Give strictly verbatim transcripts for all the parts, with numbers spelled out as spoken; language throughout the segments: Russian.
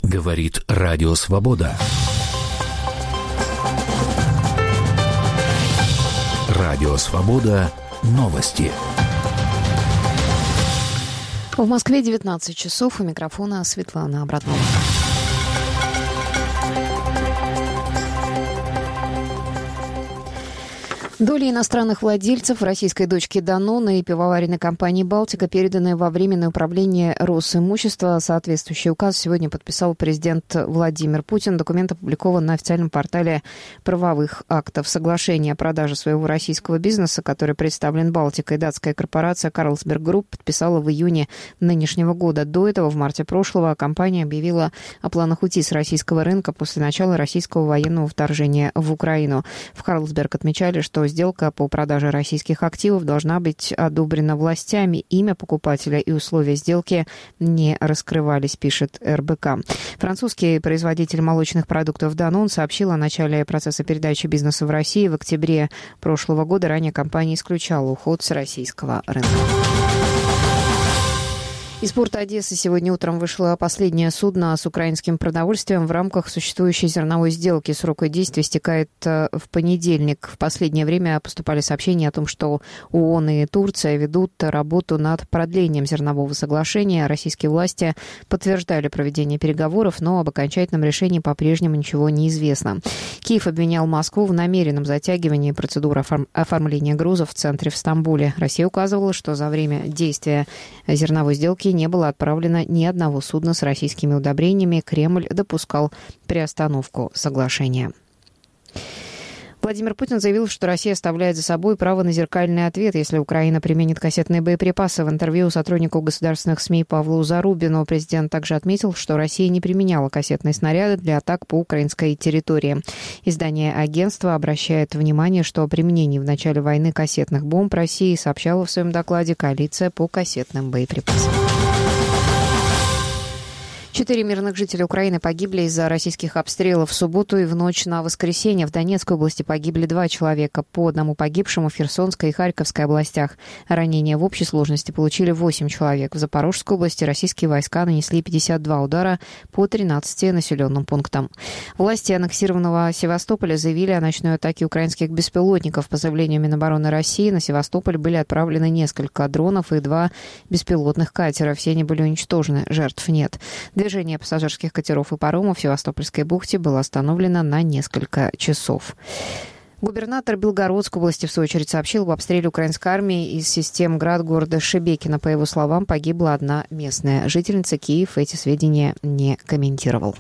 Говорит Радио Свобода. Радио Свобода. Новости. В Москве девятнадцать часов. У микрофона Светлана Абратнова. Доли иностранных владельцев российской дочки Данона и пивоваренной компании «Балтика» переданы во временное управление Росимущества. Соответствующий указ сегодня подписал президент Владимир Путин. Документ опубликован на официальном портале правовых актов. Соглашение о продаже своего российского бизнеса, который представлен «Балтикой», датская корпорация «Карлсберг Групп» подписала в июне нынешнего года. До этого, в марте прошлого, компания объявила о планах уйти с российского рынка после начала российского военного вторжения в Украину. В «Карлсберг» отмечали, что сделка по продаже российских активов должна быть одобрена властями. Имя покупателя и условия сделки не раскрывались, пишет эр бэ ка. Французский производитель молочных продуктов «Данон» сообщил о начале процесса передачи бизнеса в России. В октябре прошлого года ранее компания исключала уход с российского рынка. Из порта Одессы сегодня утром вышло последнее судно с украинским продовольствием в рамках существующей зерновой сделки. Срок ее действия истекает в понедельник. В последнее время поступали сообщения о том, что ООН и Турция ведут работу над продлением зернового соглашения. Российские власти подтверждали проведение переговоров, но об окончательном решении по-прежнему ничего не известно. Киев обвинял Москву в намеренном затягивании процедуры оформ- оформления грузов в центре в Стамбуле. Россия указывала, что за время действия зерновой сделки не было отправлено ни одного судна с российскими удобрениями. Кремль допускал приостановку соглашения. Владимир Путин заявил, что Россия оставляет за собой право на зеркальный ответ, если Украина применит кассетные боеприпасы. В интервью сотруднику государственных СМИ Павлу Зарубину президент также отметил, что Россия не применяла кассетные снаряды для атак по украинской территории. Издание агентства обращает внимание, что о применении в начале войны кассетных бомб России сообщала в своем докладе коалиция по кассетным боеприпасам. Четыре мирных жителя Украины погибли из-за российских обстрелов в субботу и в ночь на воскресенье. В Донецкой области погибли два человека, по одному погибшему в Херсонской и Харьковской областях. Ранения в общей сложности получили восемь человек. В Запорожской области российские войска нанесли пятьдесят два удара по тринадцати населенным пунктам. Власти аннексированного Севастополя заявили о ночной атаке украинских беспилотников. По заявлению Минобороны России, на Севастополь были отправлены несколько дронов и два беспилотных катера. Все они были уничтожены, жертв нет. Движение пассажирских катеров и паромов в Севастопольской бухте было остановлено на несколько часов. Губернатор Белгородской области, в свою очередь, сообщил об обстреле украинской армии из систем ГРАД города Шебекино. По его словам, погибла одна местная жительница. Киев эти сведения не комментировал.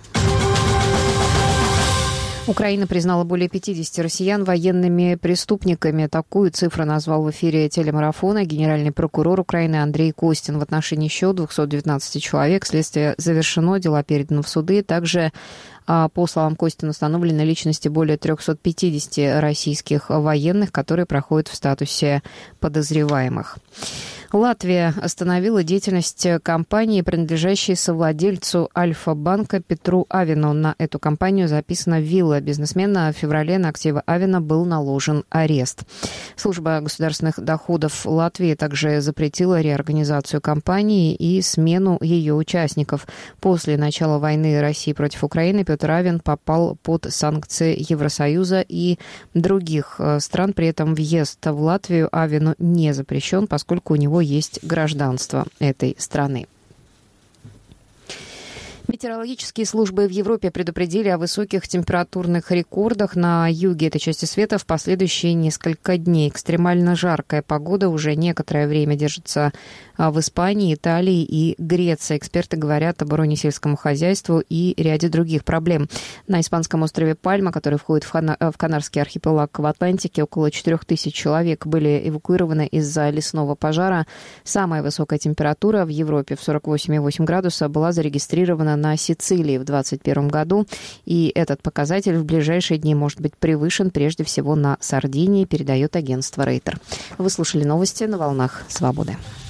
Украина признала более пятидесяти россиян военными преступниками. Такую цифру назвал в эфире телемарафона генеральный прокурор Украины Андрей Костин. В отношении еще двухсот девятнадцати человек следствие завершено, дела переданы в суды. Также, по словам Костина, установлены личности более трехсот пятидесяти российских военных, которые проходят в статусе подозреваемых. Латвия остановила деятельность компании, принадлежащей совладельцу Альфа-банка Петру Авину. На эту компанию записана вилла бизнесмена. В феврале на активы Авина был наложен арест. Служба государственных доходов Латвии также запретила реорганизацию компании и смену ее участников. После начала войны России против Украины Петр Авин попал под санкции Евросоюза и других стран. При этом въезд в Латвию Авину не запрещен, поскольку у него есть гражданство этой страны. Метеорологические службы в Европе предупредили о высоких температурных рекордах на юге этой части света в последующие несколько дней. Экстремально жаркая погода уже некоторое время держится в Испании, Италии и Греции. Эксперты говорят об уроне сельскому хозяйству и ряде других проблем. На испанском острове Пальма, который входит в, Хана- в Канарский архипелаг в Атлантике, около четырех тысяч человек были эвакуированы из-за лесного пожара. Самая высокая температура в Европе в сорок восемь целых восемь десятых градуса была зарегистрирована на Сицилии в двадцать первом году. И этот показатель в ближайшие дни может быть превышен прежде всего на Сардинии, передает агентство Рейтер. Вы слушали новости на волнах Свободы.